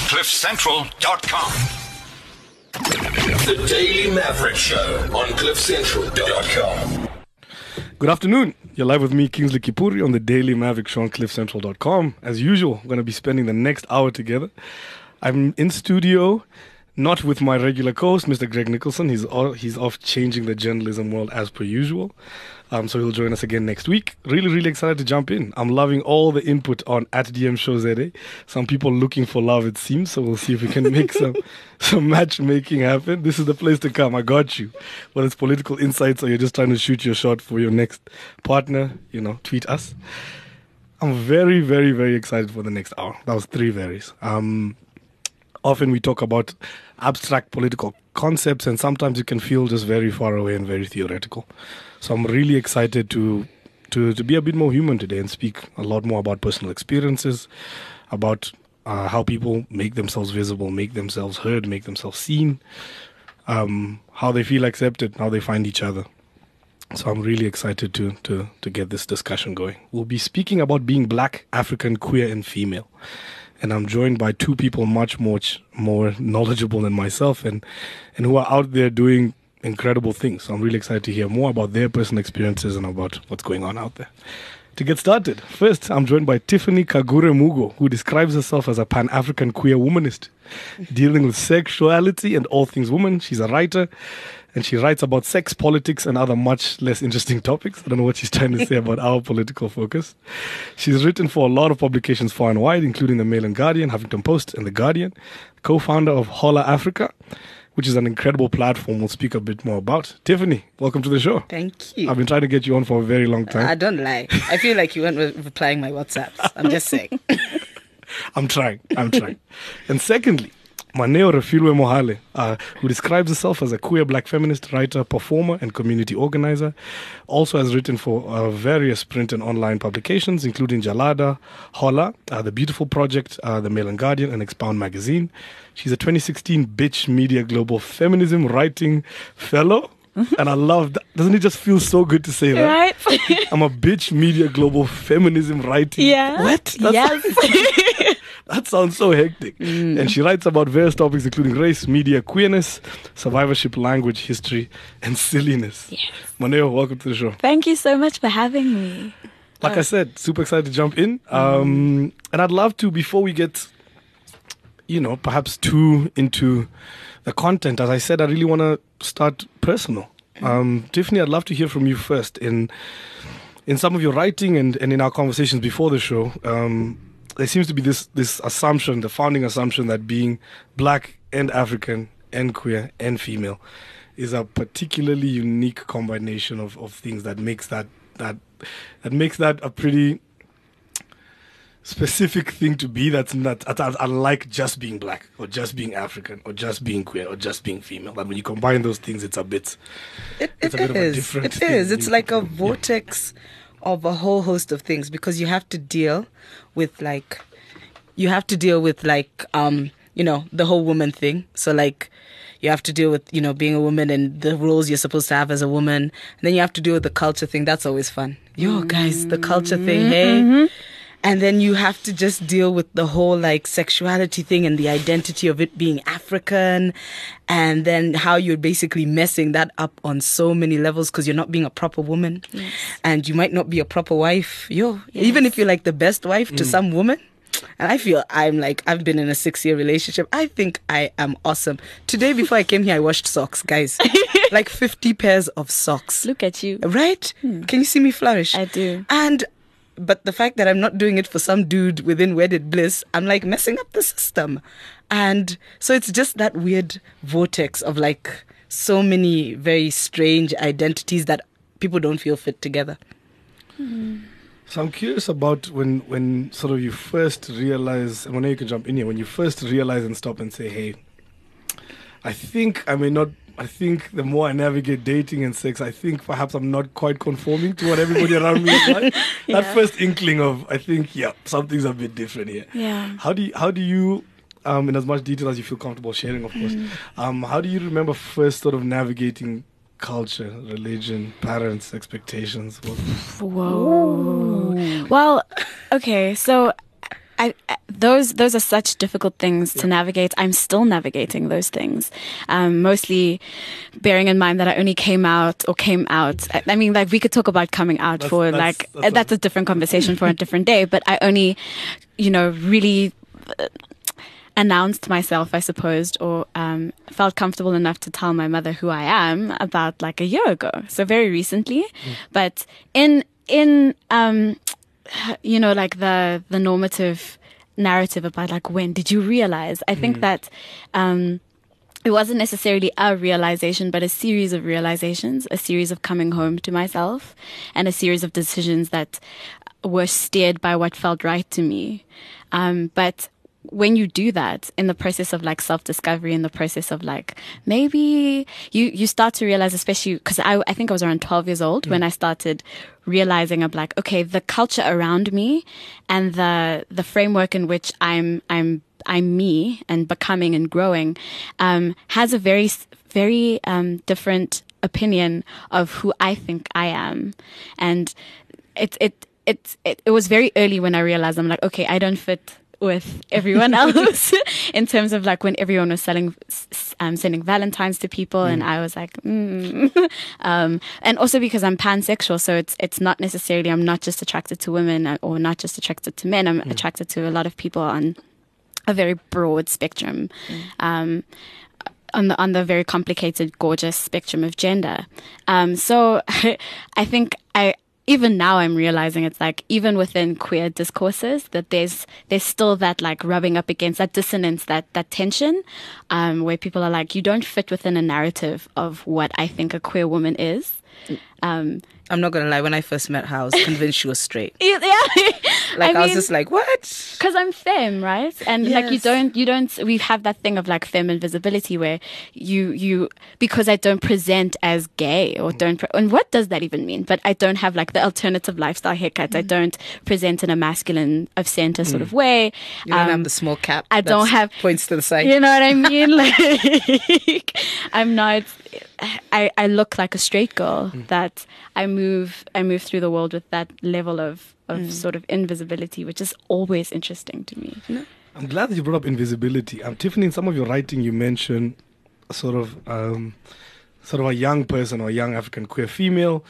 CliffCentral.com. The Daily Maverick Show on CliffCentral.com. Good afternoon. You're live with me, Kingsley Kipuri, on the Daily Maverick Show on CliffCentral.com. As usual, we're going to be spending the next hour together. I'm in studio, not with my regular co-host, Mr. Greg Nicholson. He's off changing the journalism world as per usual. So he'll join us again next week. Really excited to jump in. I'm loving all the input on @DMShowZA. Some people looking for love, it seems. So we'll see if we can make some matchmaking happen. This is the place to come. I got you. Whether it's political insights or you're just trying to shoot your shot for your next partner, tweet us. I'm very excited for the next hour. That was 3 varies. Often we talk about abstract political concepts, and sometimes it can feel just very far away and very theoretical. So I'm really excited to be a bit more human today and speak a lot more about personal experiences, about how people make themselves visible, make themselves heard, make themselves seen, how they feel accepted, how they find each other. So I'm really excited to get this discussion going. We'll be speaking about being Black, African, queer, and female. And I'm joined by 2 people much more knowledgeable than myself and who are out there doing incredible things. So I'm really excited to hear more about their personal experiences and about what's going on out there. To get started, first, I'm joined by Tiffany Kagure Mugo, who describes herself as a Pan-African queer womanist, dealing with sexuality and all things women. She's a writer, and she writes about sex, politics, and other much less interesting topics. I don't know what she's trying to say about our political focus. She's written for a lot of publications far and wide, including the Mail and Guardian, Huffington Post, and The Guardian. Co-founder of Holla Africa, which is an incredible platform we'll speak a bit more about. Tiffany, welcome to the show. Thank you. I've been trying to get you on for a very long time. I don't lie. I feel like you weren't replying my WhatsApps. I'm just saying. I'm trying. And secondly, Maneo Refilwe Mohale, who describes herself as a queer Black feminist writer, performer, and community organizer, also has written for various print and online publications, including Jalada, Holla, The Beautiful Project, The Mail and Guardian, and Expound Magazine. She's a 2016 Bitch Media Global Feminism Writing Fellow. And I love that. Doesn't it just feel so good to say that? Right? I'm a Bitch Media Global Feminism Writing. Yeah. What? Yes. That sounds so hectic. And she writes about various topics including race, media, queerness, survivorship, language, history, and silliness. Yes. Maneo, welcome to the show. Thank you so much for having me. Like I said, super excited to jump in. And I'd love to, before we get, perhaps too into the content, as I said, I really want to start personal. Tiffany, I'd love to hear from you first. In some of your writing and in our conversations before the show, there seems to be this assumption, the founding assumption, that being Black and African and queer and female is a particularly unique combination of things that makes that a pretty specific thing to be. That's unlike just being Black or just being African or just being queer or just being female. That when you combine those things, it's a bit. It's a bit of a different thing. It is. It's like a vortex of a whole host of things, because you have to deal with the whole woman thing. So you have to deal with, being a woman and the roles you're supposed to have as a woman. And then you have to deal with the culture thing. That's always fun. Guys, the culture thing, hey? Mm-hmm. And then you have to just deal with the whole sexuality thing and the identity of it being African, and then how you're basically messing that up on so many levels because you're not being a proper woman. Yes. And you might not be a proper wife. Even if you're the best wife to some woman. And I feel I've been in a 6-year relationship. I think I am awesome. Today before I came here, I washed socks, guys. 50 pairs of socks. Look at you. Right? Can you see me flourish? I do. But the fact that I'm not doing it for some dude within wedded bliss, I'm messing up the system. And so it's just that weird vortex of so many very strange identities that people don't feel fit together. So I'm curious about when sort of you first realize, and when you can jump in here, when you first realize and stop and say, hey, I think the more I navigate dating and sex, I think perhaps I'm not quite conforming to what everybody around me is like. Yeah. That first inkling of, I think, something's a bit different here. Yeah. How do you, in as much detail as you feel comfortable sharing, of course, how do you remember first sort of navigating culture, religion, parents, expectations? Whoa. Well, okay, so those are such difficult things to navigate. I'm still navigating those things. Mostly bearing in mind that I only came out. I mean, like, we could talk about coming out that's a different conversation for a different day. But I only, really announced myself, I suppose, or felt comfortable enough to tell my mother who I am about like a year ago. So very recently. But in like the normative narrative about like, when did you realize? I think that it wasn't necessarily a realization, but a series of realizations, a series of coming home to myself, and a series of decisions that were steered by what felt right to me. But when you do that in the process of like self-discovery, in the process of like, maybe you start to realize, especially because I think I was around 12 years old when I started realizing of like, okay, the culture around me and the framework in which I'm me and becoming and growing has a very, very different opinion of who I think I am. And it was very early when I realized, I'm like, okay, I don't fit with everyone else in terms of like when everyone was sending Valentines to people, and I was like, and also because I'm pansexual, so it's not necessarily, I'm not just attracted to women or not just attracted to men. I'm attracted to a lot of people on a very broad spectrum, on the very complicated, gorgeous spectrum of gender. So I think even now I'm realizing it's like, even within queer discourses, that there's still that like rubbing up against that dissonance, that tension, where people are like, you don't fit within a narrative of what I think a queer woman is. I'm not gonna lie, when I first met her, I was convinced she was straight. Yeah. Like, I was just like, what? Because I'm femme, right? And like, you don't, we have that thing of like femme invisibility where you, because I don't present as gay or and what does that even mean? But I don't have like the alternative lifestyle haircut. I don't present in a masculine of center sort of way. You don't have the small cap. I don't have points to the side. You know what I mean? Like, I'm not, I look like a straight girl, that I move through the world with that level of sort of invisibility, which is always interesting to me. I'm glad that you brought up invisibility. Tiffany, in some of your writing, you mention sort of a young person or a young African queer female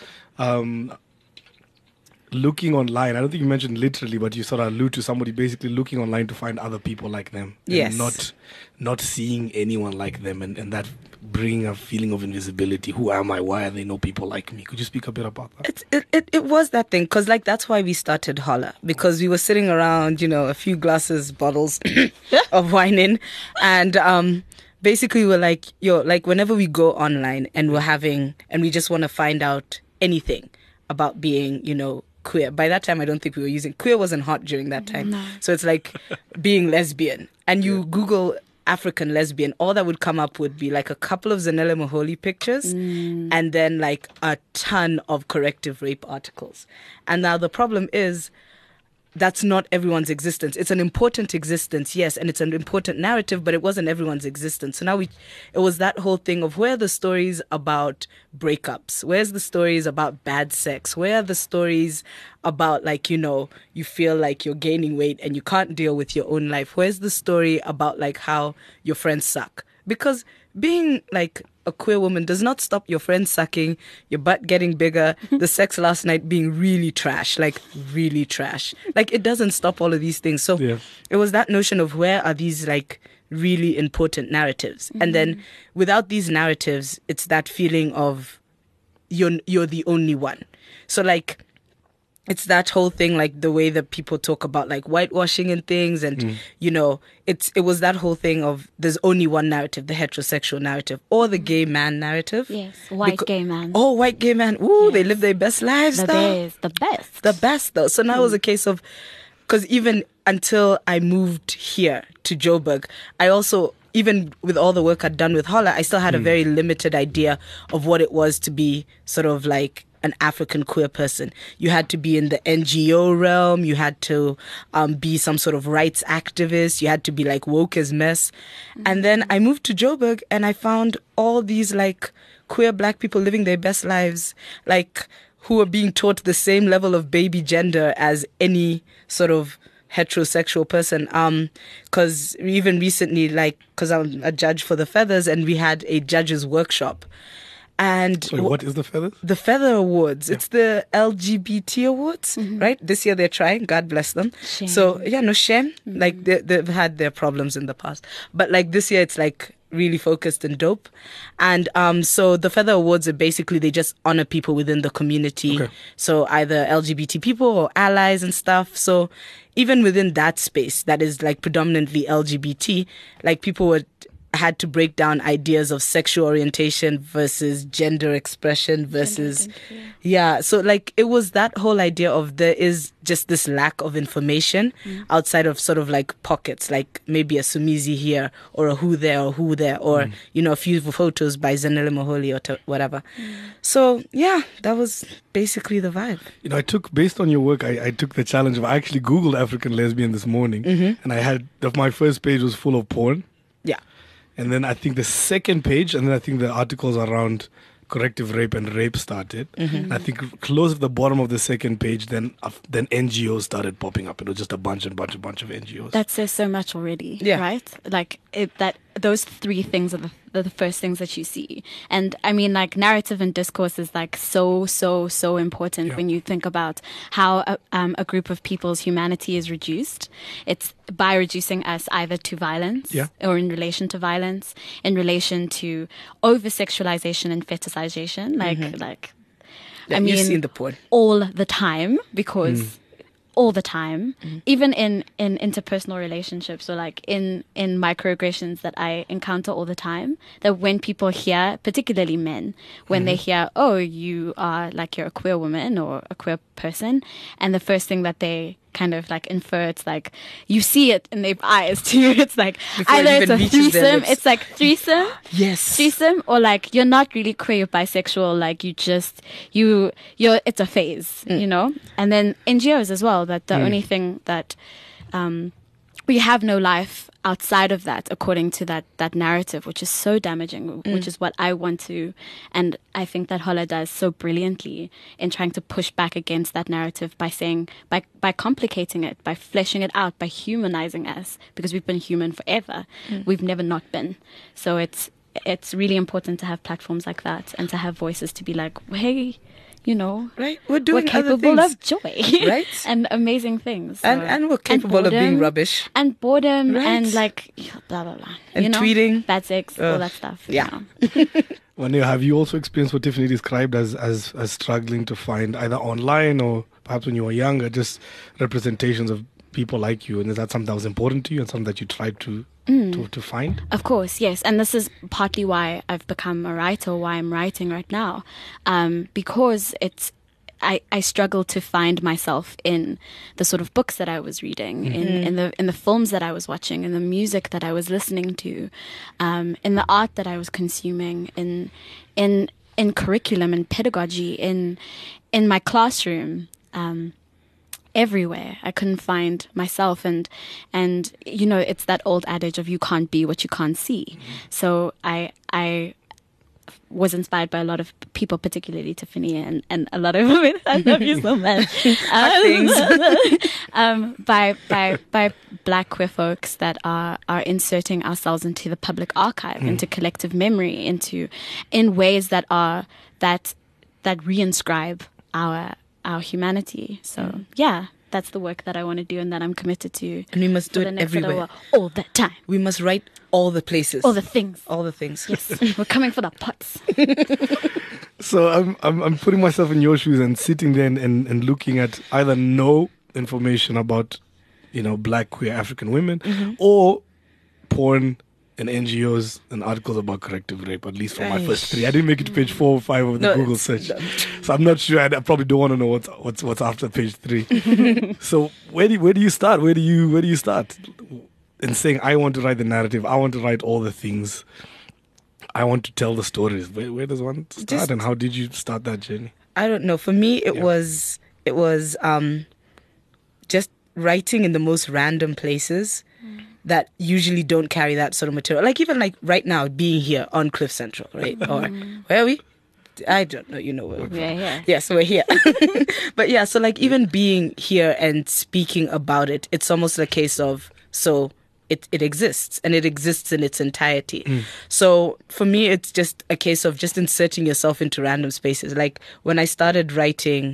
looking online. I don't think you mentioned literally, but you sort of allude to somebody basically looking online to find other people like them. Yes. And not seeing anyone like them, and that bringing a feeling of invisibility. Who am I? Why are there no people like me? Could you speak a bit about that? It was that thing, because like that's why we started Holla, because we were sitting around, a few bottles of wine in, and basically we're like, like whenever we go online and we just want to find out anything about being, queer. By that time, I don't think we were using queer, wasn't hot during that time. No. So it's like being lesbian, and you Google African lesbian, all that would come up would be like a couple of Zanele Maholi pictures and then like a ton of corrective rape articles. And now the problem is, that's not everyone's existence. It's an important existence, yes, and it's an important narrative, but it wasn't everyone's existence. So now it was that whole thing of, where are the stories about breakups? Where's the stories about bad sex? Where are the stories about like, you feel like you're gaining weight and you can't deal with your own life? Where's the story about like how your friends suck? Because being like a queer woman does not stop your friends sucking, your butt getting bigger, the sex last night being really trash, like really trash. Like, it doesn't stop all of these things. So it was that notion of, where are these like really important narratives? And then without these narratives, it's that feeling of you're the only one. So like, it's that whole thing, like the way that people talk about like whitewashing and things, and it was that whole thing of, there's only one narrative, the heterosexual narrative or the gay man narrative. Yes, white gay man. Oh, white gay man. Ooh, yes. They live their best lives. The best though. So now it was a case of, because even until I moved here to Joburg, I also, even with all the work I'd done with Holla, I still had a very limited idea of what it was to be sort of like an African queer person. You had to be in the NGO realm. You had to be some sort of rights activist. You had to be like woke as mess. And then I moved to Joburg and I found all these like queer black people living their best lives, like who are being taught the same level of baby gender as any sort of heterosexual person. Because even recently, like, because I'm a judge for the Feathers, and we had a judges workshop. And Sorry, what is the Feathers? the Feather Awards. It's the LGBT awards, right? This year they're trying. God bless them. Shame. So yeah, no shame. Like they've had their problems in the past, but like this year it's like really focused and dope. And so the Feather Awards are basically, they just honor people within the community. Okay. So either LGBT people or allies and stuff. So even within that space that is like predominantly LGBT, like people had to break down ideas of sexual orientation versus gender expression versus yeah. So like it was that whole idea of there is just this lack of information outside of sort of like pockets, like maybe a Sumizi here or a who there or you know, a few photos by Zanele Moholi or whatever. So yeah, that was basically the vibe. You know, I took, based on your work, I took the challenge of, I actually Googled African lesbian this morning, and I had, my first page was full of porn. Yeah. And then I think the second page, and then I think the articles around corrective rape and rape started. And I think close at the bottom of the second page, then NGOs started popping up. It was just a bunch of NGOs. That says so much already, Yeah. right? Like that those three things are the first things that you see. And I mean, like, narrative and discourse is like so important Yeah. when you think about how a group of people's humanity is reduced. It's by reducing us either to violence, Yeah. or in relation to violence, in relation to over-sexualization and fetishization, like Yeah, I mean, you've seen the porn. all the time, because all the time, even in interpersonal relationships, or like in microaggressions that I encounter all the time, that when people hear, particularly men, when they hear, oh, you are like, you're a queer woman or a queer person, and the first thing that they kind of like infer, it's like, you see it in their eyes too. It's like Before it either it's even a reaches their threesome, lips. it's like threesome, Yes. threesome, or like you're not really queer, you're bisexual, like you're it's a phase, you know. And then NGOs as well, that the only thing that we have no life outside of that, according to that narrative, which is so damaging, which is what I want to, and I think that Holla does so brilliantly in trying to push back against that narrative by saying, by complicating it, by fleshing it out, by humanizing us, because we've been human forever. We've never not been. So it's really important to have platforms like that, and to have voices to be like, hey, you know, Right? We're doing we're other capable things. of joy, Right? and amazing things, And we're capable of being rubbish. and boredom, Right. and like blah blah blah, And you know? tweeting. bad sex, all that stuff. you Yeah. know. Wanya, have you also experienced what Tiffany described as struggling to find, either online or perhaps when you were younger, just representations of people like you? And is that something that was important to you and something that you tried to find? Of course, yes. And this is partly why I've become a writer, why I'm writing right now. Because I struggle to find myself in the sort of books that I was reading, in the films that I was watching, in the music that I was listening to, in the art that I was consuming, in curriculum and pedagogy, in my classroom. Everywhere I couldn't find myself, and you know, it's that old adage of you can't be what you can't see. So I was inspired by a lot of people, particularly Tiffany and a lot of women. I love you so much. By Black queer folks that are inserting ourselves into the public archive, into collective memory, in ways that reinscribe our humanity. So yeah, that's the work that I want to do and that I'm committed to. And we must do for it the next little everywhere. while, all the time, We must write all the places. all the things. All the things. Yes, we're coming for the pots. So I'm putting myself in your shoes and sitting there and looking at either no information about, you know, Black queer African women, or porn and NGOs and articles about corrective rape, at least for my first three. I didn't make it to page 4 or 5 of the No, Google search. So I'm not sure. I probably don't want to know what's after page 3. So where do you start? Where do you start in saying, I want to write the narrative, I want to write all the things, I want to tell the stories? Where does one start, and how did you start that journey? I don't know. For me, it was just writing in the most random places that usually don't carry that sort of material. Like even like right now, being here on Cliff Central, right? Or where are we? I don't know, you know. Yeah, yeah. Yes, we're here. But yeah, so like even being here and speaking about it, it's almost a case of, so it exists, and it exists in its entirety. So for me, it's just a case of just inserting yourself into random spaces. Like when I started writing,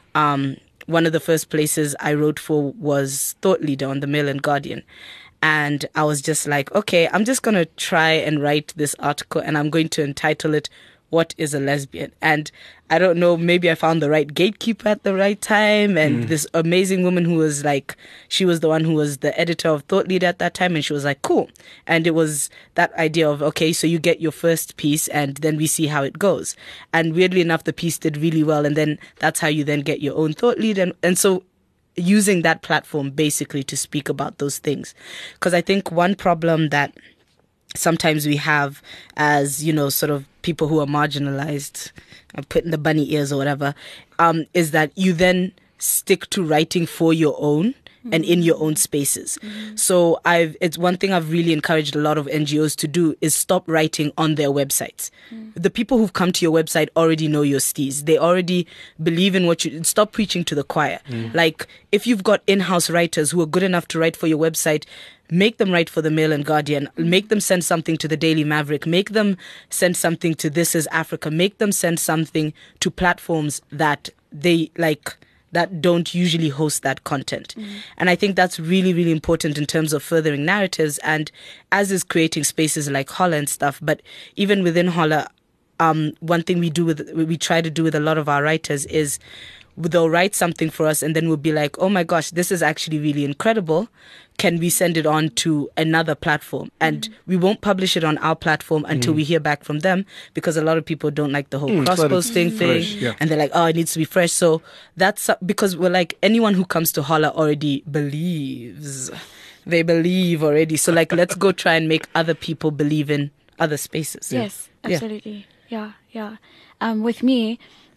one of the first places I wrote for was Thought Leader on the Mail and Guardian. And I was just like, okay, I'm just going to try and write this article, and I'm going to entitle it, What is a Lesbian? And I don't know, maybe I found the right gatekeeper at the right time. And this amazing woman who was like, she was the one who was the editor of Thought Leader at that time. And she was like, cool. And it was that idea of, okay, so you get your first piece and then we see how it goes. And weirdly enough, the piece did really well. And then that's how you then get your own Thought Leader. And so using that platform basically to speak about those things. Because I think one problem that sometimes we have as, you know, sort of people who are marginalized, put in the bunny ears or whatever, is that you then stick to writing for your own and in your own spaces. So it's one thing I've really encouraged a lot of NGOs to do is stop writing on their websites. The people who've come to your website already know your steez. They already believe in what you... Stop preaching to the choir. Like, if you've got in-house writers who are good enough to write for your website, make them write for the Mail and Guardian. Make them send something to the Daily Maverick. Make them send something to This Is Africa. Make them send something to platforms that they like, that don't usually host that content. And I think that's really, really important in terms of furthering narratives, and as is creating spaces like Holla and stuff. But even within Holla, one thing we try to do with a lot of our writers is they'll write something for us and then we'll be like, oh my gosh, this is actually really incredible. Can we send it on to another platform? And we won't publish it on our platform until we hear back from them, because a lot of people don't like the whole cross-posting thing. Yeah. And they're like, oh, it needs to be fresh. So that's because we're like, anyone who comes to Holla already believes. They believe already. So like, let's go try and make other people believe in other spaces. Yes, absolutely. Yeah. With me,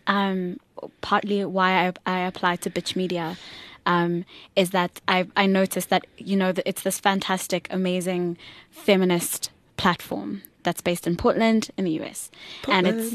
partly why I applied to Bitch Media is that I noticed that, you know, it's this fantastic, amazing feminist platform that's based in Portland in the US. And it's,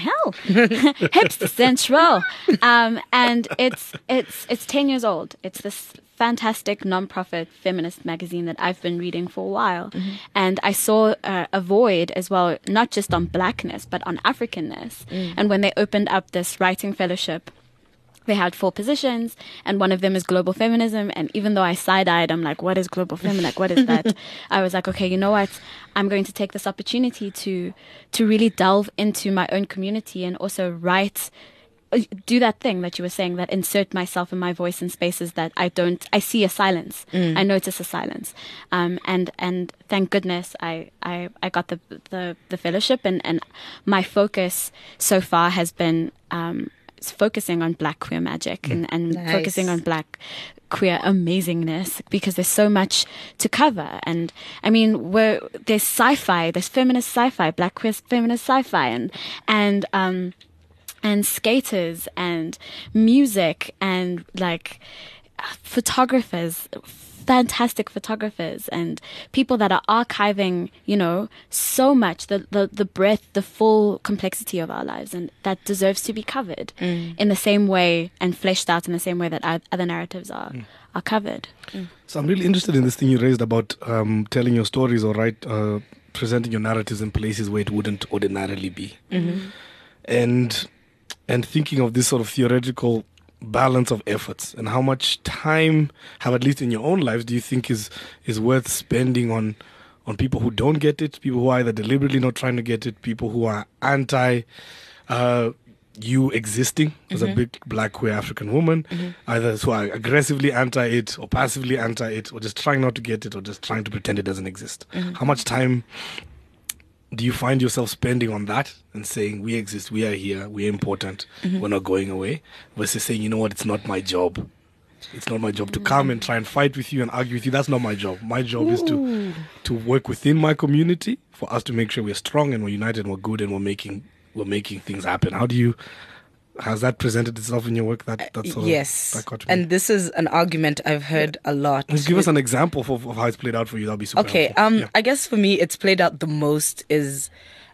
hipster central. And it's 10 years old. It's this fantastic non-profit feminist magazine that I've been reading for a while. And I saw a void as well, not just on blackness, but on Africanness. And when they opened up this writing fellowship, they had 4 positions, and one of them is global feminism. And even though I side-eyed, I'm like, what is global feminism? Like, what is that? I was like, okay, you know what? I'm going to take this opportunity to really delve into my own community and also write, do that thing that you were saying, that insert myself and my voice in spaces that I see a silence. I notice a silence. And thank goodness I got the fellowship, and my focus so far has been focusing on Black queer magic and Nice. focusing on Black queer amazingness, because there's so much to cover. And I mean, there's sci-fi, there's feminist sci-fi, Black queer feminist sci-fi, and skaters and music and like photographers, fantastic photographers, and people that are archiving, you know, so much, the breadth, the full complexity of our lives, and that deserves to be covered in the same way and fleshed out in the same way that other narratives are covered. So I'm really interested in this thing you raised about telling your stories or presenting your narratives in places where it wouldn't ordinarily be. And thinking of this sort of theoretical balance of efforts, and how much time, how at least in your own lives, do you think is worth spending on people who don't get it, people who are either deliberately not trying to get it, people who are anti you existing as a big Black queer African woman, either who are aggressively anti it or passively anti it, or just trying not to get it, or just trying to pretend it doesn't exist. How much time do you find yourself spending on that and saying, we exist, we are here, we're important, we're not going away, versus saying, you know what, it's not my job. It's not my job to come and try and fight with you and argue with you. That's not my job. My job is to work within my community for us to make sure we're strong and we're united and we're good and we're making things happen. Has that presented itself in your work? Yes. That and this is an argument I've heard a lot. Give us an example of how it's played out for you. That'll be super helpful. I guess for me, it's played out the most is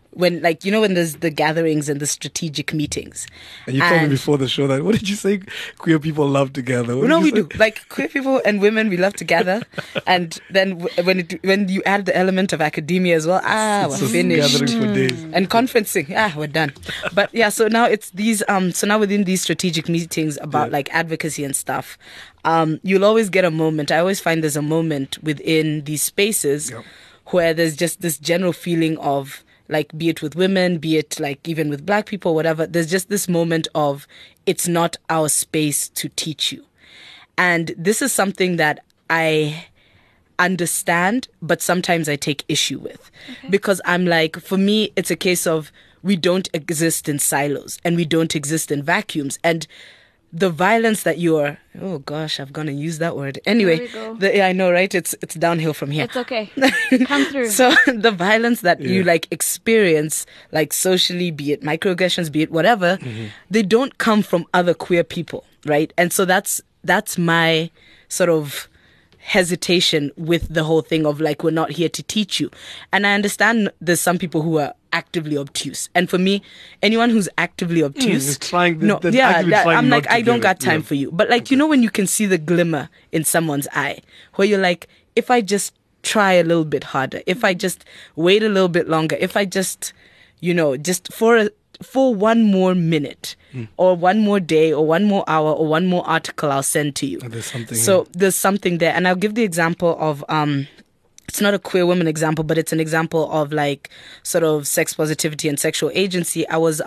when, like, you know, when there's the gatherings and the strategic meetings. And you told me before the show that, what did you say? Queer people love to gather. What No, did you we say? do. Like, queer people and women, we love to gather. And then when you add the element of academia as well, It's we're just finished. gathering for days. And conferencing, we're done. But yeah, so now it's these, so now within these strategic meetings about like advocacy and stuff, you'll always get a moment. I always find there's a moment within these spaces where there's just this general feeling of, like, be it with women, be it like even with black people, whatever, there's just this moment of, it's not our space to teach you. And this is something that I understand, but sometimes I take issue with. Because I'm like, for me, it's a case of, we don't exist in silos and we don't exist in vacuums. And the violence that you're, oh gosh, I've gone and used that word. Anyway, There we go. yeah, I know, right? It's downhill from here. It's okay. Come through. So the violence that you like experience, like socially, be it microaggressions, be it whatever, they don't come from other queer people, right? And so that's my sort of hesitation with the whole thing of, like, we're not here to teach you. And I understand there's some people who are actively obtuse, and for me, anyone who's actively obtuse, is trying- no, that's yeah, actively trying I'm not like, to I don't get got it. time Yeah. for you. But like, you know, when you can see the glimmer in someone's eye, where you're like, if I just try a little bit harder, if I just wait a little bit longer, if I just, you know, just for one more minute or one more day or one more hour or one more article I'll send to you. There's something So there's something there. And I'll give the example of, it's not a queer woman example, but it's an example of, like, sort of sex positivity and sexual agency. I was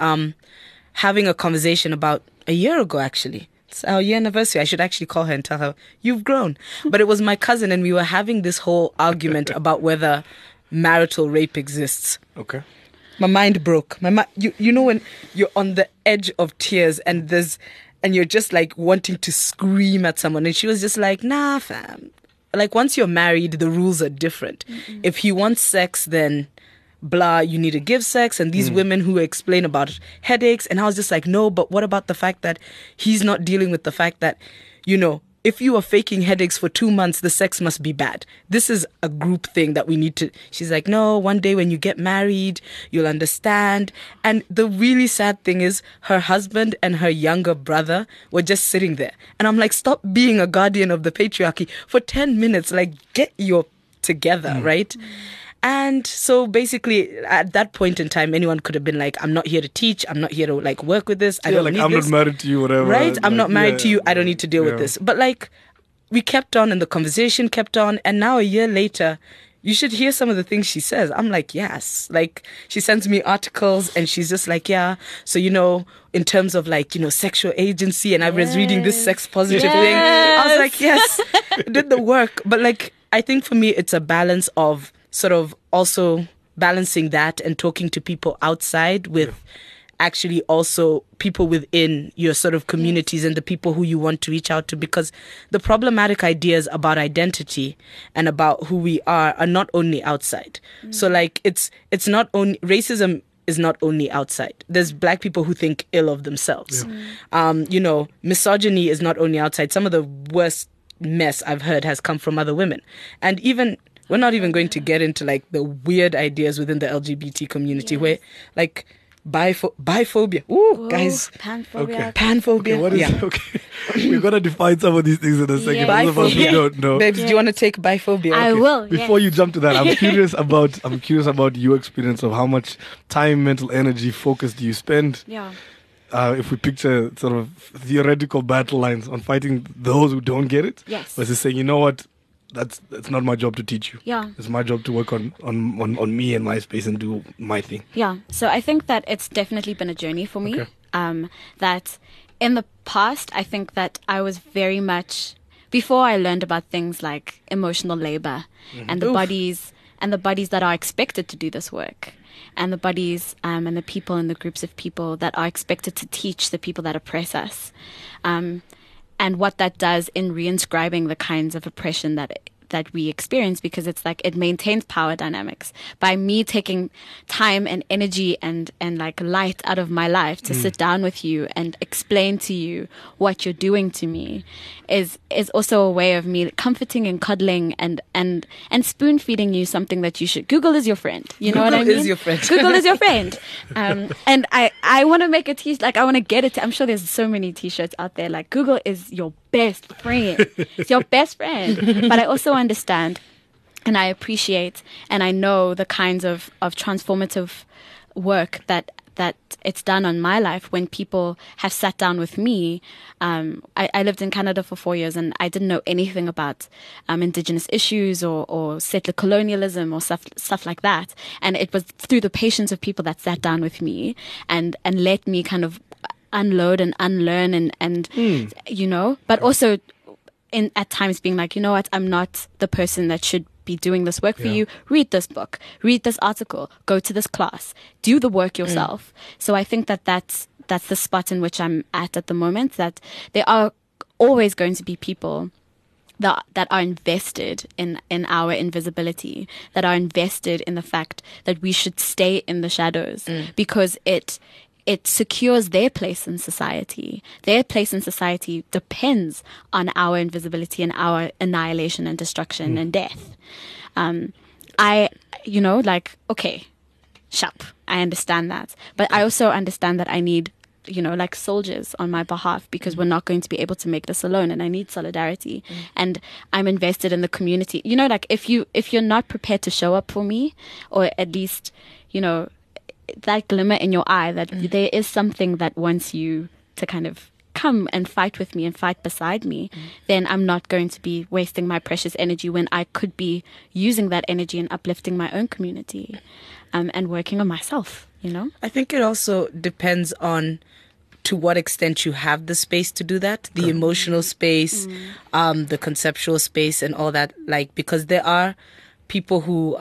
having a conversation about a year ago, actually. It's our year anniversary. I should actually call her and tell her, you've grown. But it was my cousin, and we were having this whole argument about whether marital rape exists. Okay. My mind broke. You know when you're on the edge of tears and you're just like wanting to scream at someone, and she was just like, nah, fam. Like, once you're married, the rules are different. If he wants sex, then blah, you need to give sex. And these women who explain about headaches, and I was just like, no, but what about the fact that he's not dealing with the fact that, you know, if you are faking headaches for 2 months, the sex must be bad. This is a group thing that we need to. She's like, no, one day when you get married, you'll understand. And the really sad thing is, her husband and her younger brother were just sitting there. And I'm like, stop being a guardian of the patriarchy for 10 minutes. Like, get your together, right? And so basically, at that point in time, anyone could have been like, I'm not here to teach. I'm not here to, like, work with this. I don't like, need I'm this. not married to you, whatever. Right? I'm Like, not married to you. I don't need to deal with yeah. this. But, like, we kept on and the conversation kept on. And now a year later, you should hear some of the things she says. I'm like, yes. Like, she sends me articles and she's just like, yeah. So, you know, in terms of, like, you know, sexual agency, and I was reading this sex positive thing. I was like, yes, did the work. But, like, I think for me, it's a balance of sort of also balancing that and talking to people outside with actually also people within your sort of communities and the people who you want to reach out to, because the problematic ideas about identity and about who we are not only outside. So, like, it's not only racism is not only outside. There's black people who think ill of themselves. You know, misogyny is not only outside. Some of the worst mess I've heard has come from other women. And even we're not even going to get into, like, the weird ideas within the LGBT community where, like, biphobia. Ooh, guys. Panphobia. Panphobia. What is yeah. okay? We're gonna define some of these things in a second. Yeah. For those of us who Biphobia. don't know. Babes, do you want to take biphobia? I Okay. will. Before yes. you jump to that, I'm curious about your experience of how much time, mental energy, focus do you spend. Yeah. If we picture sort of theoretical battle lines on fighting those who don't get it, Yes. versus saying, you know what, that's not my job to teach you. Yeah. It's my job to work on me and my space and do my thing. Yeah. So I think that it's definitely been a journey for me. Okay. That in the past, I think that I was very much, before I learned about things like emotional labor and the bodies that are expected to do this work, and the bodies and the people and the groups of people that are expected to teach the people that oppress us. And what that does in reinscribing the kinds of oppression that that we experience, because it's like it maintains power dynamics by me taking time and energy and like light out of my life to sit down with you and explain to you what you're doing to me is also a way of me comforting and cuddling and spoon feeding you something that you should. Google is your friend. You know what I mean? Google is your friend. Google is your friend. And I want to make a t-shirt, like I want to get it. I'm sure there's so many t-shirts out there. Like Google is your best friend. It's your best friend. But I also understand and I appreciate and I know the kinds of transformative work that it's done on my life when people have sat down with me. I lived in Canada for 4 years and I didn't know anything about indigenous issues or settler colonialism or stuff like that. And it was through the patience of people that sat down with me and let me kind of unload and unlearn and you know, but also at times being like, you know what, I'm not the person that should be doing this work for you. Read this book, read this article, go to this class, do the work yourself. So I think that's the spot in which I'm at the moment, that there are always going to be people that are invested in our invisibility, that are invested in the fact that we should stay in the shadows because it secures their place in society. Their place in society depends on our invisibility and our annihilation and destruction and death. Okay, sharp. I understand that. But I also understand that I need, like soldiers on my behalf, because we're not going to be able to make this alone, and I need solidarity. And I'm invested in the community. Like if you're not prepared to show up for me, or at least, that glimmer in your eye that there is something that wants you to kind of come and fight with me and fight beside me, then I'm not going to be wasting my precious energy when I could be using that energy and uplifting my own community and working on myself, I think it also depends on to what extent you have the space to do that, the emotional space, the conceptual space and all that, because there are people who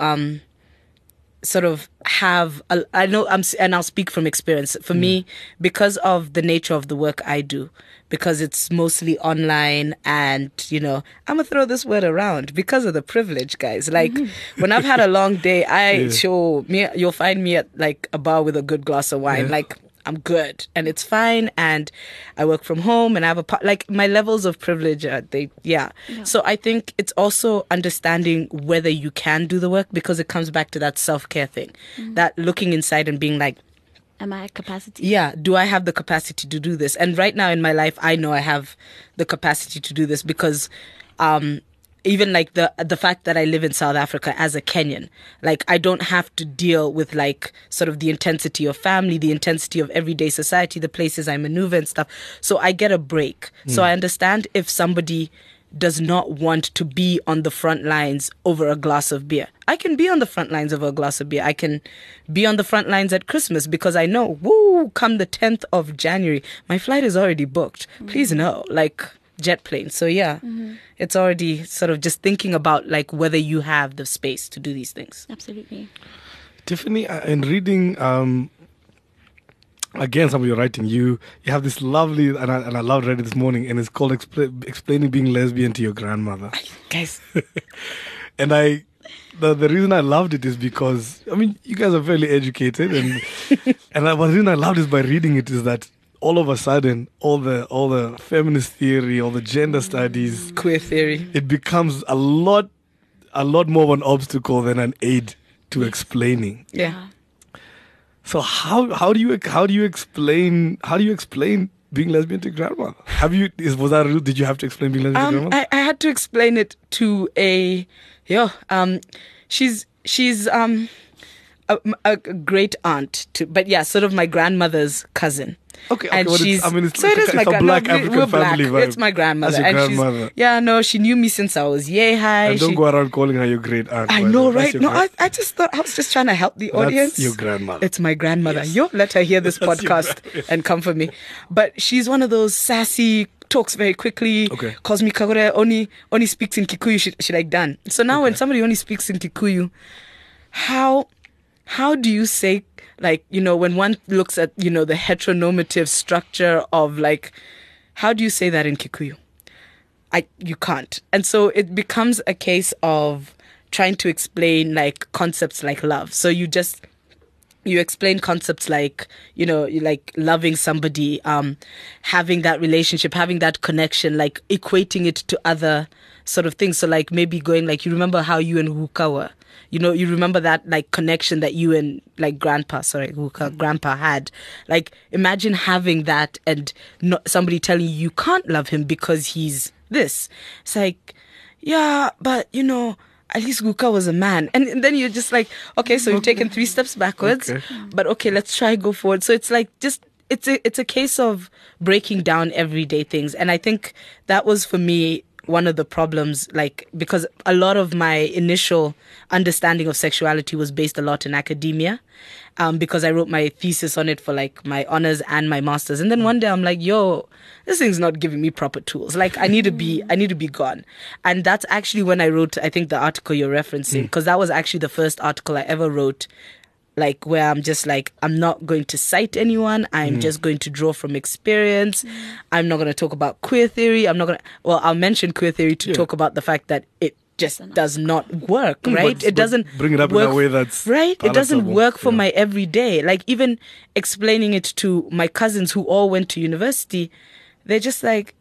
sort of have, I know, and I'll speak from experience. For me, because of the nature of the work I do, because it's mostly online and, I'm going to throw this word around because of the privilege, guys. When I've had a long day, you'll find me at a bar with a good glass of wine. I'm good and it's fine, and I work from home and I have my levels of privilege So I think it's also understanding whether you can do the work, because it comes back to that self-care thing, that looking inside and being like, am I at capacity? Yeah, do I have the capacity to do this? And right now in my life, I know I have the capacity to do this because even the fact that I live in South Africa as a Kenyan, I don't have to deal with sort of the intensity of family, the intensity of everyday society, the places I maneuver and stuff. So I get a break. So I understand if somebody does not want to be on the front lines over a glass of beer. I can be on the front lines over a glass of beer. I can be on the front lines at Christmas because I know, come the 10th of January, my flight is already booked. Please no, jet plane. So it's already sort of just thinking about whether you have the space to do these things. Absolutely. Tiffany, in reading again some of your writing, you have this lovely, and I loved reading this morning, and it's called Explaining Being Lesbian to Your Grandmother. Guys. And the reason I loved it is because you guys are fairly educated, and the reason I loved it by reading it is that all of a sudden, all the feminist theory, all the gender studies, queer theory, it becomes a lot more of an obstacle than an aid to explaining. Yeah. So how do you explain being lesbian to grandma? Did you have to explain being lesbian to grandma? I had to explain it to she's a great aunt but sort of my grandmother's cousin. Okay, and she's it's my a black African family vibe. It's my grandmother. That's your grandmother. She knew me since I was high. And don't go around calling her your great aunt. I know, right? No, I just thought I was just trying to help the audience. That's your grandmother. It's my grandmother. Yes. Let her hear this podcast and come for me. But she's one of those sassy, talks very quickly, calls me Kagore, only speaks in Kikuyu, she done. So now when somebody only speaks in Kikuyu, how do you say, when one looks at, the heteronormative structure of how do you say that in Kikuyu? you can't. And so it becomes a case of trying to explain like concepts like love. So you explain concepts like, you know, like loving somebody, having that relationship, having that connection, like equating it to other sort of things. So like maybe going like, you remember how you and Huka were, you know, you remember that like connection that you and like grandpa had. Like imagine having that and not somebody telling you can't love him because he's this. It's like, yeah, but you know, at least Guka was a man. And then you're just like, okay, so you've taken 3 steps backwards, but okay, let's try go forward. So it's like just, it's a case of breaking down everyday things. And I think that was for me one of the problems, like, because a lot of my initial understanding of sexuality was based a lot in academia, because I wrote my thesis on it for like my honors and my masters. And then one day I'm like, yo, this thing's not giving me proper tools. Like I need to be gone. And that's actually when I wrote, I think, the article you're referencing, because that was actually the first article I ever wrote, like where I'm just like, I'm not going to cite anyone. I'm just going to draw from experience. I'm not going to talk about queer theory. I'll mention queer theory to talk about the fact that it just does not work, right? But It doesn't bring it up work, in a way that's right. It doesn't palatable. work for my everyday. Like even explaining it to my cousins who all went to university, they're just like,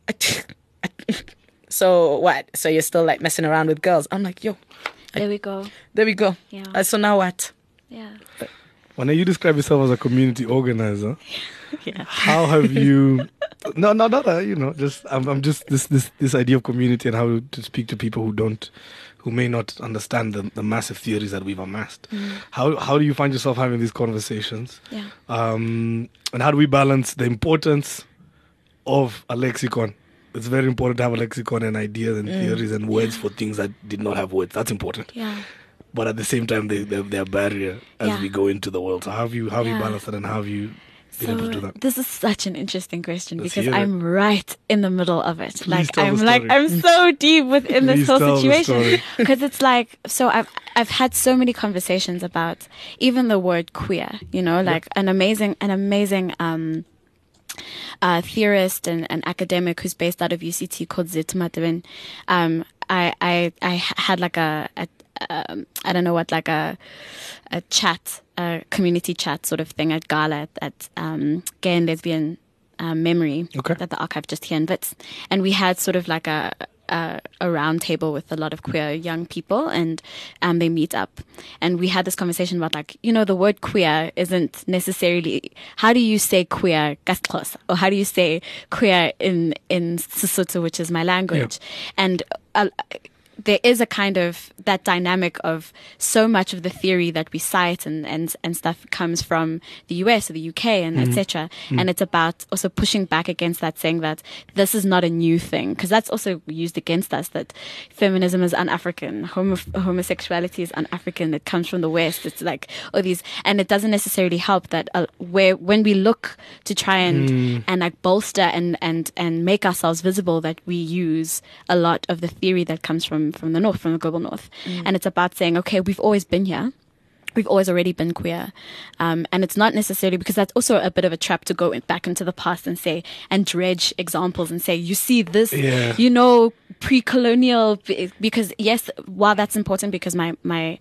so what? So you're still like messing around with girls? I'm like, yo, There we go. there we go. Yeah. So now what? Yeah. When you describe yourself as a community organizer, Yeah. how have you? No, not you know. Just I'm just this idea of community and how to speak to people who may not understand the massive theories that we've amassed. How do you find yourself having these conversations? Yeah. And how do we balance the importance of a lexicon? It's very important to have a lexicon and ideas and theories and words for things that did not have words. That's important. Yeah. But at the same time, they're a barrier as we go into the world. So how have you balanced that, and how have you been able to do that? This is such an interesting question Let's because hear it. I'm right in the middle of it. tell the story. I'm so deep within this Please whole tell the situation story. because it's like, so I've had so many conversations about even the word queer, you know, like an amazing theorist and academic who's based out of UCT called Zit Mateben. I had like a I don't know what, like a chat, a community chat sort of thing at Gala at Gay and Lesbian Memory at the archive just here in Wits. And we had sort of like a round table with a lot of queer young people, and they meet up. And we had this conversation about, like, you know, the word queer isn't necessarily, how do you say queer Xhosa, or how do you say queer in Sesotho, which is my language? And there is a kind of that dynamic of so much of the theory that we cite and stuff comes from the US or the UK and etc. And it's about also pushing back against that, saying that this is not a new thing, because that's also used against us, that feminism is un-African, homosexuality is un-African, it comes from the West. It's like all these, and it doesn't necessarily help that when we look to try and like bolster and make ourselves visible, that we use a lot of the theory that comes from the North, from the global North. And it's about saying, okay, we've always been here. We've always already been queer. And it's not necessarily, because that's also a bit of a trap to go back into the past and say, and dredge examples and say, you see this, you know, pre-colonial, because yes, while that's important, because my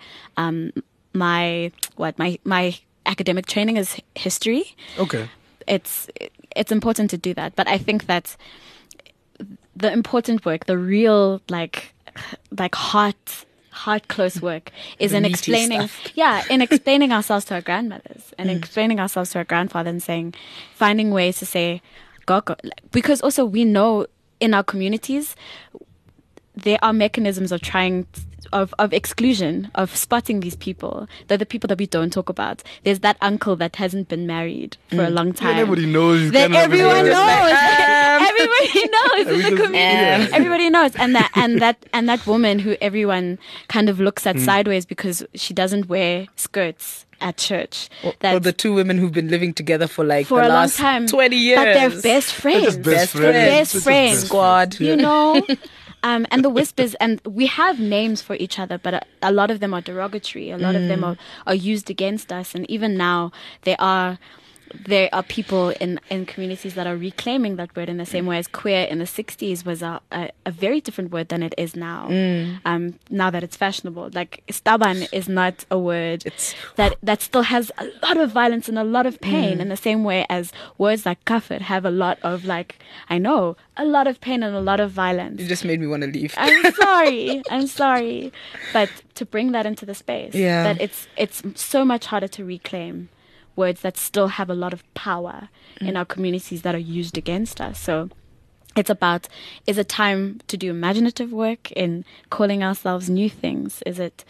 academic training is history. Okay. It's important to do that. But I think that the important work, the real, like heart close work is in explaining explaining ourselves to our grandmothers and explaining ourselves to our grandfather, and finding ways to say go, because also we know in our communities there are mechanisms of trying of exclusion, of spotting these people. They're the people that we don't talk about. There's that uncle that hasn't been married for a long time. Everybody knows. That everyone knows. Everybody knows. It's a community. Everybody knows. And that woman who everyone kind of looks at sideways because she doesn't wear skirts at church. Or the two women who've been living together for the a long last time, 20 years. But they're best friends. Best friends. Squad. You know? And the whispers, and we have names for each other, but a lot of them are derogatory. A lot of them are used against us. And even now, there are there are people in communities that are reclaiming that word in the same way as queer in the 60s was a very different word than it is now. Now that it's fashionable. Like, staban is not a word that still has a lot of violence and a lot of pain in the same way as words like kafir have a lot of, like, I know, a lot of pain and a lot of violence. You just made me want to leave. I'm sorry. But to bring that into the space, Yeah. that it's so much harder to reclaim words that still have a lot of power in our communities that are used against us. So it's about, is it time to do imaginative work in calling ourselves new things? Is it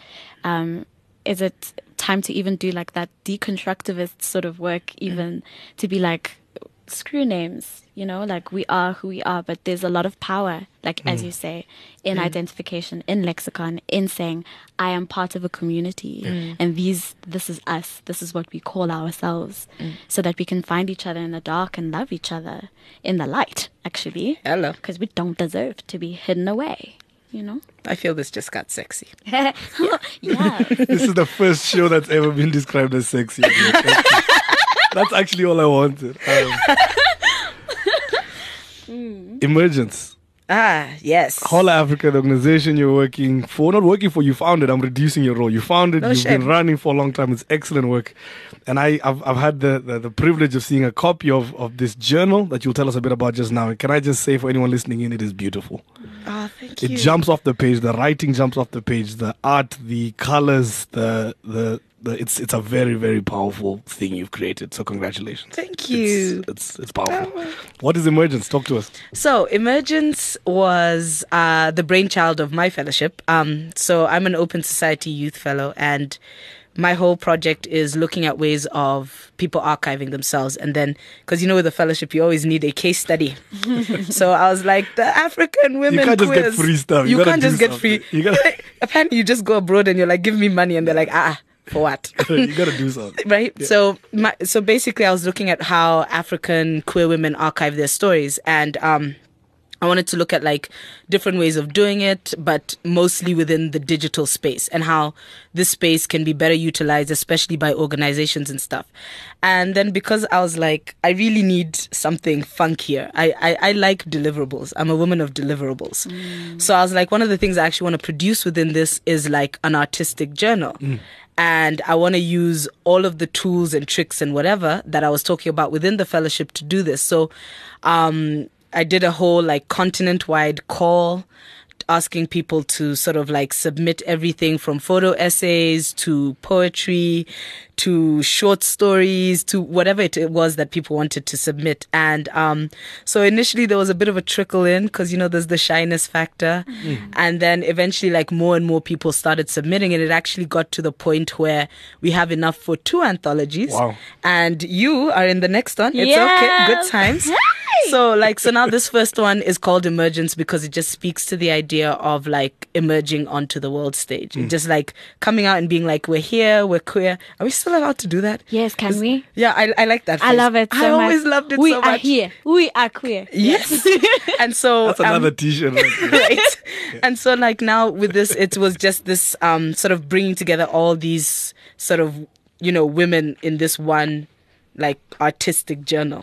time to even do like that deconstructivist sort of work, even to be like, screw names, you know, like we are who we are, but there's a lot of power, like as you say, in identification, in lexicon, in saying I am part of a community and this is us, this is what we call ourselves, so that we can find each other in the dark and love each other in the light, actually. Hello. Because we don't deserve to be hidden away, you know. I feel this just got sexy. Yeah. This is the first show that's ever been described as sexy. That's actually all I wanted. Emergence. Yes. Hola Africa, the organization you're working for, not working for, you founded. I'm reducing your role. You founded, you've shame. been running for a long time. It's excellent work. And I've had the privilege of seeing a copy of this journal that you'll tell us a bit about just now. And can I just say for anyone listening in, it is beautiful. Thank you. It jumps off the page. The writing jumps off the page. The art, the colors, it's a very, very powerful thing you've created. So congratulations. Thank you. It's powerful. What is Emergence? Talk to us. So Emergence was the brainchild of my fellowship. So I'm an Open Society Youth Fellow, and my whole project is looking at ways of people archiving themselves. And then, because with the fellowship, you always need a case study. So I was like, the African women You can't just quiz. get free stuff. You gotta can't do just get something. free. You Apparently, you just go abroad and you're like, give me money. And they're like, for what? you gotta do something. Right? Yeah. So basically, I was looking at how African queer women archive their stories. And I wanted to look at like different ways of doing it, but mostly within the digital space, and how this space can be better utilized, especially by organizations and stuff. And then because I was like, I really need something funkier. I like deliverables. I'm a woman of deliverables. So I was like, one of the things I actually want to produce within this is like an artistic journal. And I want to use all of the tools and tricks and whatever that I was talking about within the fellowship to do this. So, I did a whole like continent-wide call asking people to sort of like submit everything from photo essays to poetry to short stories to whatever it was that people wanted to submit. And so initially there was a bit of a trickle in because, there's the shyness factor. And then eventually like more and more people started submitting, and it actually got to the point where we have enough for 2 anthologies. Wow. And you are in the next one. It's Yeah. okay. Good times. So now this first one is called Emergence because it just speaks to the idea of like emerging onto the world stage. Just like coming out and being like, we're here, we're queer. Are we still allowed to do that? Yes, can we? Yeah, I like that I phrase. love it so much. I always loved it we so are much. here. We are queer. Yes. And so That's another t-shirt. Right there. right. And so like now with this, it was just this sort of bringing together all these sort of, women in this one like artistic journal.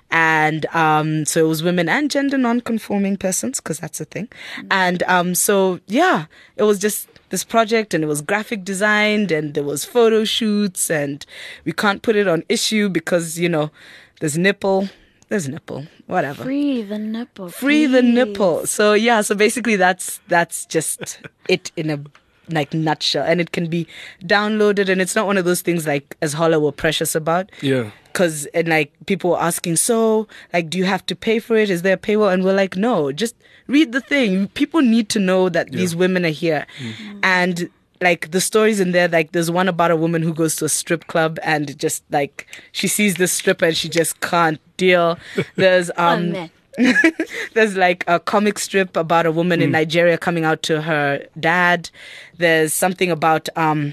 And so it was women and gender non-conforming persons, because that's a thing. And so yeah, it was just this project, and it was graphic designed, and there was photo shoots, and we can't put it on issue because there's nipple, whatever. Free the nipple. Free the please. nipple. So yeah, so basically that's just it in a like nutshell, and it can be downloaded, and it's not one of those things like as Holla were precious about. Yeah. Because and like people were asking, so like, do you have to pay for it? Is there a paywall? And we're like, no, just read the thing. People need to know that these women are here, and like the stories in there. Like there's one about a woman who goes to a strip club and just like she sees this stripper and she just can't deal. There's Oh, man. there's like a comic strip about a woman in Nigeria coming out to her dad. There's something about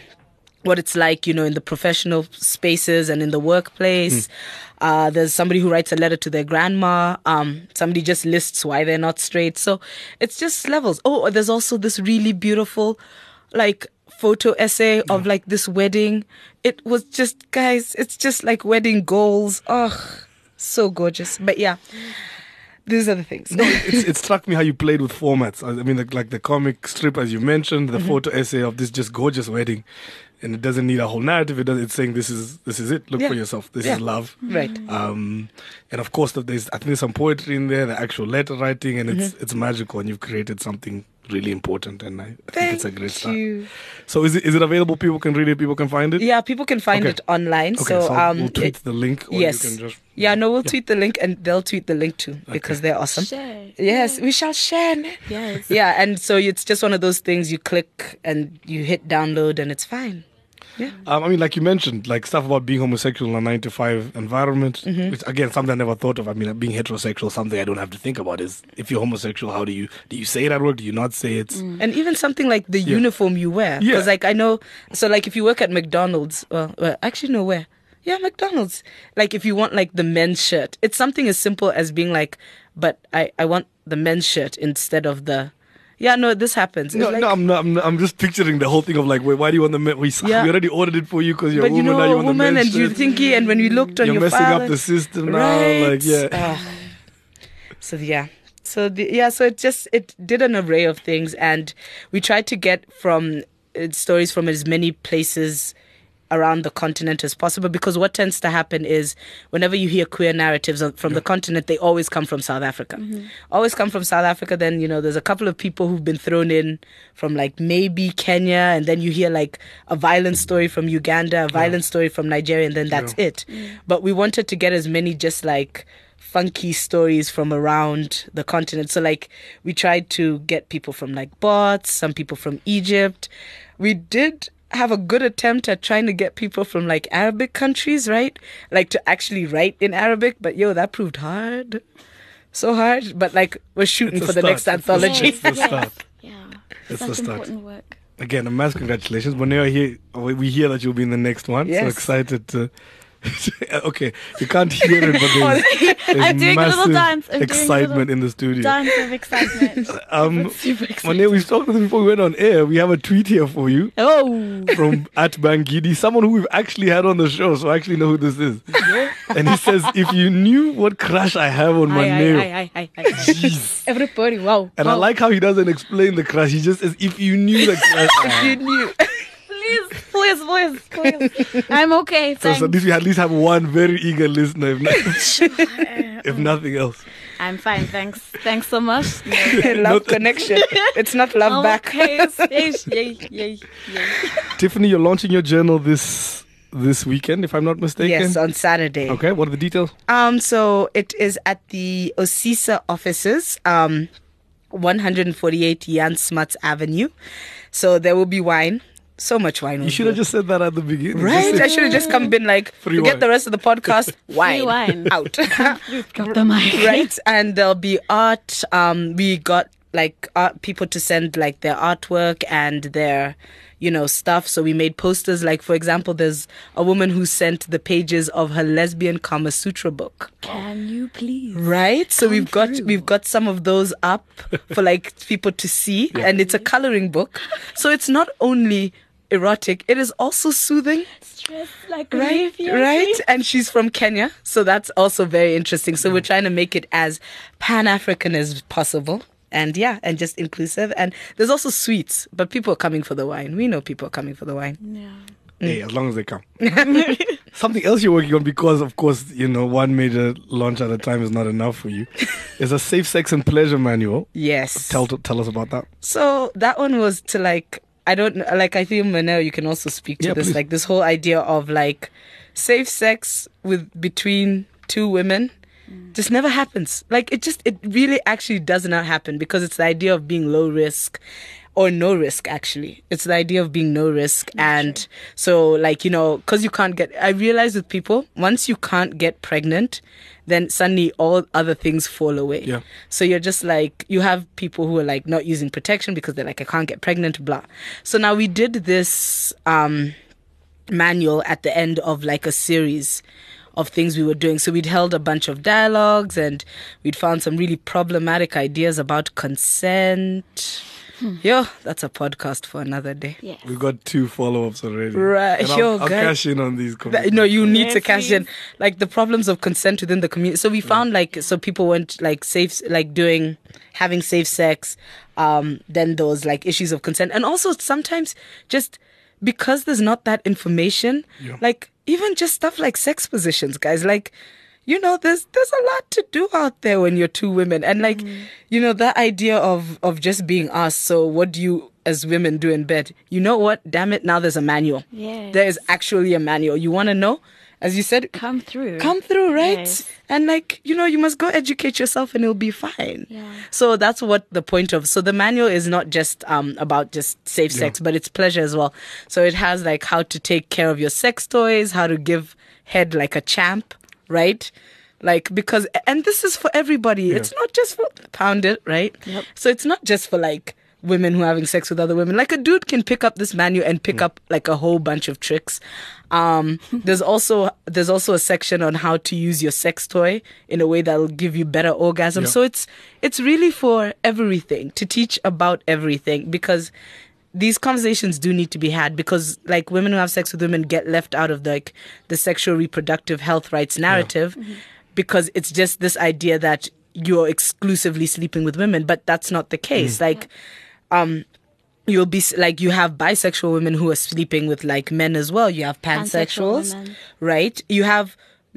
what it's like, in the professional spaces and in the workplace. There's somebody who writes a letter to their grandma. Somebody just lists why they're not straight. So it's just levels. Oh, there's also this really beautiful, like, photo essay of like this wedding. It was just, guys, it's just like wedding goals. Oh, so gorgeous. But yeah, these are the things. No, it struck me how you played with formats. I mean, like the comic strip, as you mentioned, the photo essay of this just gorgeous wedding. And it doesn't need a whole narrative. It's saying this is it. Look for yourself. This is love. Right. And of course, I think there's some poetry in there, the actual letter writing, and it's magical. And you've created something really important. And I think it's a great start. You. So is it available? People can read it. People can find it. Yeah, people can find it online. Okay, so we'll tweet it- the link. Or yes. You can just, we'll tweet the link, and they'll tweet the link too because they're awesome. Share. Yes, we shall share. Yes. Yeah, and so it's just one of those things you click and you hit download and it's fine. Yeah. I mean, like you mentioned, like stuff about being homosexual in a 9-to-5 environment, which again, something I never thought of. I mean, being heterosexual, something I don't have to think about is if you're homosexual, how do you say it at work? Do you not say it? And even something like the uniform you wear. Yeah. Because like I know, so like if you work at McDonald's, well actually no, where? Yeah, McDonald's. Like if you want like the men's shirt, it's something as simple as being like, but I want the men's shirt instead of the... Yeah, no, this happens. It's No, like, no, I'm not. I'm just picturing the whole thing of like, wait, why do you want the men? We already ordered it for you because you're a but woman. you know, now you a want woman the and men's you're shirt. thinking, and when we looked on You're your messing file, up the system now. right? Like, yeah. So yeah. So it did an array of things, and we tried to get from stories from as many places around the continent as possible, because what tends to happen is whenever you hear queer narratives from the continent, they always come from South Africa. Always come from South Africa. Then, you know, there's a couple of people who've been thrown in from like maybe Kenya, and then you hear like a violent story from Uganda, a violent story from Nigeria, and then that's it. But we wanted to get as many just like funky stories from around the continent. So like we tried to get people from like Bots, some people from Egypt. We did have a good attempt at trying to get people from like Arabic countries, right? Like to actually write in Arabic, but that proved hard. So hard. But like we're shooting It's a for the start. next anthology. It's the start. Yeah. It's Such the start. important work. Again, a mass congratulations. Boneo, we hear that you'll be in the next one. So Yes. excited to... Okay, you can't hear it, but there's I'm doing a little massive dance. I'm doing a excitement little in the studio. Dance of excitement. Super excited. Boneo, we've talked to them before we went on air. We have a tweet here for you Oh. from @Bangidi, someone who we've actually had on the show, so I actually know who this is. And he says, if you knew what crush I have on my nail. Aye. Everybody, wow. And I like how he doesn't explain the crush. He just says, if you knew the crush I have. You knew. Please. I'm okay. So Thanks. at least we at least have one very eager listener, if nothing else. I'm fine. Thanks so much. Love connection. It's not love I'm back. okay. Yay. Tiffany, you're launching your journal this weekend, if I'm not mistaken. Yes, on Saturday. Okay, what are the details? So it is at the Osisa offices, 148 Jan Smuts Avenue. So there will be wine. So much wine. You should have just said that at the beginning. Right? Just I say, should have just come been like, Free forget wine. the rest of the podcast. Wine. wine. Out. Drop the mic. Right? And there'll be art. We got like people to send like their artwork and their, stuff. So we made posters. Like, for example, there's a woman who sent the pages of her lesbian Kama Sutra book. Can you please? Right? So we've got some of those up for like people to see. And it's a coloring book. So it's not only erotic, it is also soothing. Stress like Right, relief, right. And she's from Kenya, so that's also very interesting. So we're trying to make it as Pan-African as possible. And and just inclusive. And there's also sweets, but people are coming for the wine. We know people are coming for the wine. Yeah. Hey, as long as they come. Something else you're working on, because of course, one major launch at a time is not enough for you, is a safe sex and pleasure manual. Yes. Tell us about that. So that one was to like, I don't know, like I think Manel, you can also speak to this, please. like this whole idea of like safe sex between two women just never happens. Like it really actually does not happen, because it's the idea of being low risk or no risk. Actually, it's the idea of being no risk. And so like, because you can't I realize with people, once you can't get pregnant, then suddenly all other things fall away. Yeah. So you're just like, you have people who are like not using protection because they're like, I can't get pregnant, blah. So now we did this manual at the end of like a series of things we were doing. So we'd held a bunch of dialogues and we'd found some really problematic ideas about consent. Yo, that's a podcast for another day. Yes. We got 2 follow-ups already. Right, And yo, I'll guys. cash in on these. No, you need Yes, to cash in please. like the problems of consent within the community. So we found so people went like having safe sex. Then there was like issues of consent, and also sometimes just because there's not that information, Yeah. like even just stuff like sex positions, guys. Like, there's a lot to do out there when you're 2 women, and like, that idea of just being us. So what do you as women do in bed? You know what? Damn it! Now there's a manual. Yes. There is actually a manual. You want to know? As you said, Come through. come through, right? Yes. And like, you must go educate yourself and it'll be fine. Yeah. So that's what the point of. So the manual is not just about just safe sex, but it's pleasure as well. So it has like how to take care of your sex toys, how to give head like a champ, right? Like, because, and this is for everybody. It's not just for pound it, right? Yep. So it's not just for like women who are having sex with other women. Like a dude can pick up this manual and pick up like a whole bunch of tricks. There's also a section on how to use your sex toy in a way that'll give you better orgasm. Yeah. So it's really for everything, to teach about everything, because these conversations do need to be had, because like women who have sex with women get left out of the sexual reproductive health rights narrative, because it's just this idea that you're exclusively sleeping with women, but that's not the case. Like, you'll be like, you have bisexual women who are sleeping with like men as well. You have Pansexual pansexuals, women. right? You have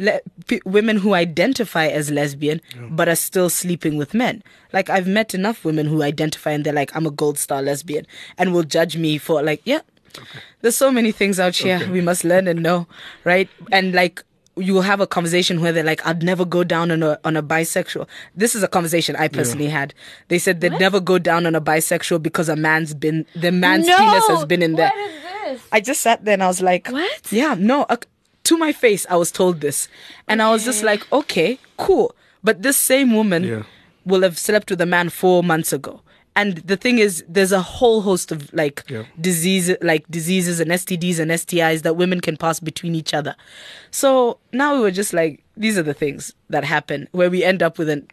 women who identify as lesbian but are still sleeping with men. Like, I've met enough women who identify and they're like, I'm a gold star lesbian, and will judge me for like, there's so many things out here we must learn and know, right? And like, you will have a conversation where they're like, I'd never go down on a bisexual. This is a conversation I personally had. They said they'd never go down on a bisexual because the man's penis has been in there. What is this? I just sat there and I was like, What? Yeah, no. To my face, I was told this. And I was just like, okay, cool. But this same woman will have slept with a man 4 months ago. And the thing is, there's a whole host of diseases and STDs and STIs that women can pass between each other. So now we were just like, these are the things that happen where we end up with an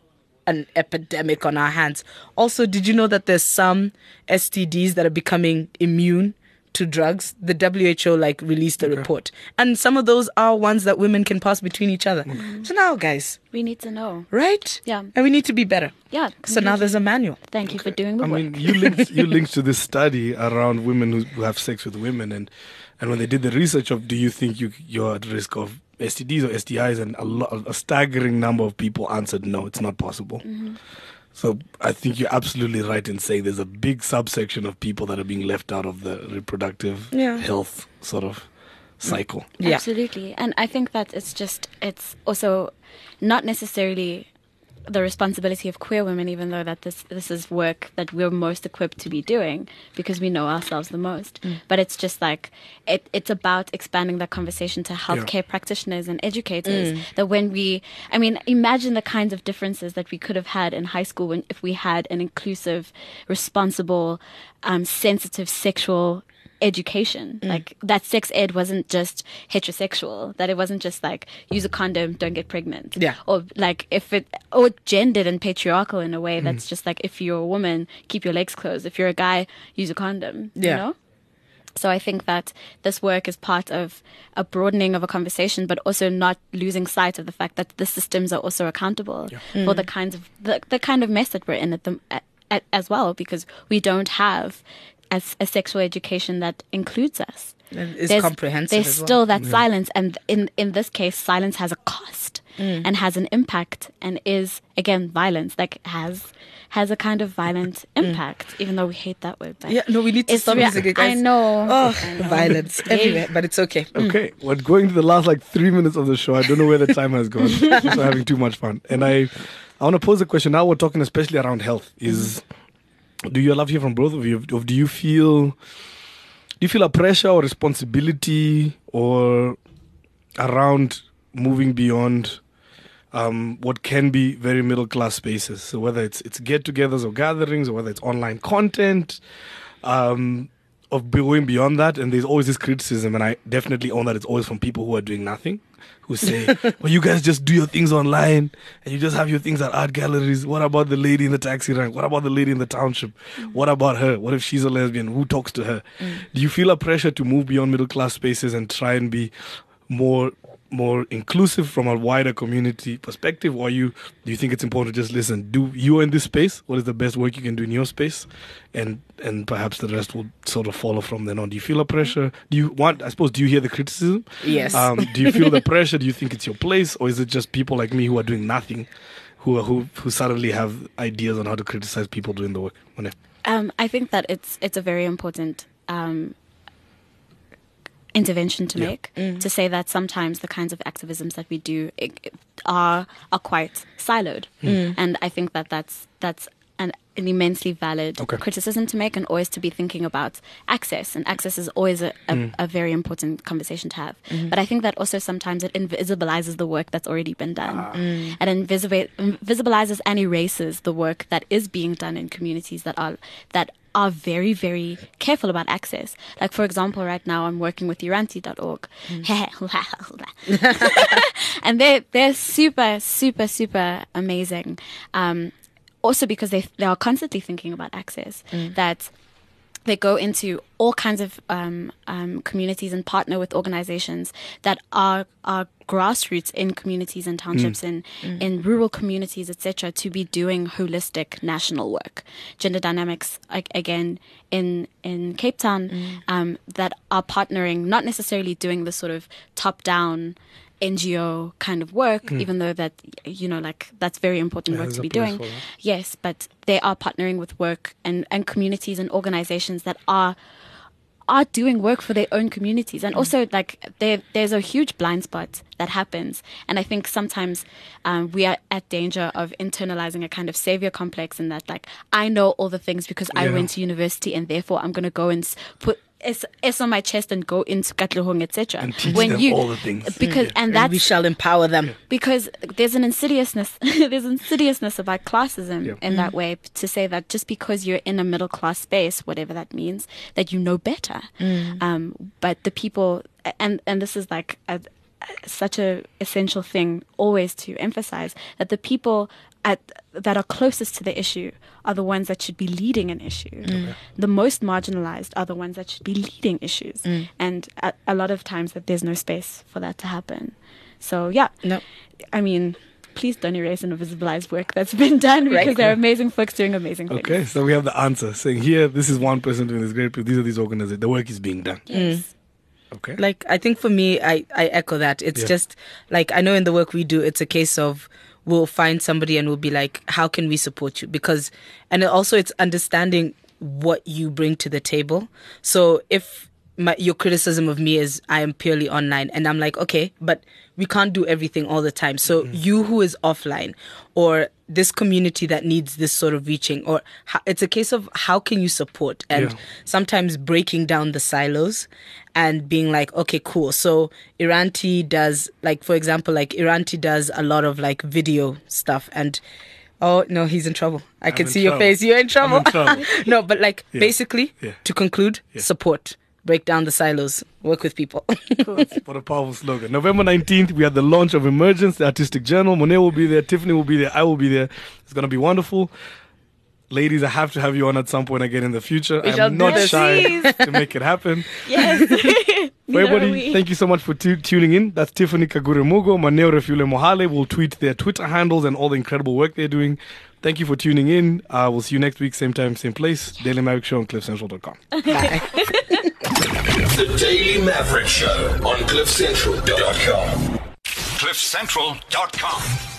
epidemic on our hands. Also, did you know that there's some STDs that are becoming immune to drugs? The WHO released a report, and some of those are ones that women can pass between each other. So now, guys, We need to know. right? Yeah. And we need to be better. Yeah. So now there's a manual. Thank you for doing the I work. mean, you linked to this study around women who have sex with women, and when they did the research of, do you think you're at risk of STDs or STIs, and a staggering number of people answered no, it's not possible. So I think you're absolutely right in saying there's a big subsection of people that are being left out of the reproductive health sort of cycle. Yeah. Absolutely. And I think that it's also not necessarily the responsibility of queer women, even though that this is work that we're most equipped to be doing because we know ourselves the most. But it's just like it's about expanding that conversation to healthcare practitioners and educators. That imagine the kinds of differences that we could have had in high school if we had an inclusive, responsible, sensitive sexual education. Like that sex ed wasn't just heterosexual, that it wasn't just like use a condom, don't get pregnant. Yeah. Or like or gendered and patriarchal in a way that's just like, if you're a woman, keep your legs closed. If you're a guy, use a condom. Yeah. You know? So I think that this work is part of a broadening of a conversation, but also not losing sight of the fact that the systems are also accountable for the kinds of the kind of mess that we're in as well, because we don't have a sexual education that includes us. It's comprehensive. There's as well. still that silence, and in this case, silence has a cost and has an impact, and is again violence. Like has a kind of violent impact, even though we hate that word. But Yeah, no, we need to stop using it, guys. I know. Oh, I know. violence everywhere, but it's okay. Okay, we're going to the last 3 minutes of the show. I don't know where the time has gone. Just having too much fun. And I want to pose a question. Now we're talking especially around health. Do you love hear from both of you? Do you feel a pressure or responsibility or around moving beyond what can be very middle class spaces? So whether it's get-togethers or gatherings, or whether it's online content, of going beyond that, and there's always this criticism, and I definitely own that it's always from people who are doing nothing, who say, well, you guys just do your things online and you just have your things at art galleries. What about the lady in the taxi rank? What about the lady in the township? What about her? What if she's a lesbian? Who talks to her? Do you feel a pressure to move beyond middle class spaces and try and be more inclusive from a wider community perspective, or do you think it's important to just listen? Do you are in this space? What is the best work you can do in your space, and perhaps the rest will sort of follow from then on? Do you feel a pressure? Do you hear the criticism? Yes. Do you feel the pressure? Do you think it's your place, or is it just people like me who are doing nothing, who suddenly have ideas on how to criticize people doing the work? I think that it's a very important intervention to make, to say that sometimes the kinds of activisms that we do are quite siloed, and I think that that's an immensely valid criticism to make, and always to be thinking about access, and access is always a very important conversation to have. But I think that also sometimes it invisibilizes the work that's already been done, and invisibilizes and erases the work that is being done in communities that are very, very careful about access. Like, for example, right now I'm working with Uranti.org. And they're super, super, super amazing. Also because they are constantly thinking about access, that they go into all kinds of communities and partner with organizations that are grassroots in communities and townships and in rural communities, etc., to be doing holistic national work. Gender Dynamics, again, in Cape Town, that are partnering, not necessarily doing the sort of top-down NGO kind of work, even though that, that's very important work to be doing. Yes, but they are partnering with work and communities and organizations that are doing work for their own communities. And also, there's a huge blind spot that happens. And I think sometimes we are at danger of internalizing a kind of savior complex, in that, I know all the things because I went to university, and therefore I'm going to go and put S on my chest and go into Katlehong, etc. And teach them all the things. Because and we shall empower them. Because there's an insidiousness about classism in that way, to say that just because you're in a middle class space, whatever that means, that you know better. But the people, and this is such a essential thing always to emphasize, that the people that are closest to the issue are the ones that should be leading an issue. The most marginalized are the ones that should be leading issues. And a lot of times that there's no space for that to happen. So, I mean, please don't erase and invisibilize work that's been done, because there are amazing folks doing amazing things. Okay, so we have the answer, saying here, this is one person doing this great, these are these organizations, the work is being done. Yes. Okay. I think for me, I echo that. It's just, I know in the work we do, it's a case of, we'll find somebody and we'll be like, how can we support you? And also it's understanding what you bring to the table. So if your criticism of me is I am purely online, and I'm like, okay, but we can't do everything all the time. So you who is offline, or this community that needs this sort of reaching, or it's a case of how can you support, and sometimes breaking down the silos and being like, okay, cool. So Iranti does, for example, Iranti does a lot of video stuff, and oh no, he's in trouble. I can see your face. You're in trouble. No, but basically, to conclude, support. Break down the silos, work with people. What a powerful slogan. November 19th, we had the launch of Emergence, the artistic journal. Monet will be there, Tiffany will be there, I will be there. It's going to be wonderful. Ladies, I have to have you on at some point again in the future. I'm not shy to make it happen. Yes. For everybody, thank you so much for tuning in. That's Tiffany Kagure-Mugo, Maneo Refule Mohale. We'll tweet their Twitter handles and all the incredible work they're doing. Thank you for tuning in. We'll see you next week, same time, same place. Daily Maverick Show on CliffCentral.com. Bye. The Daily Maverick Show on CliffCentral.com. CliffCentral.com.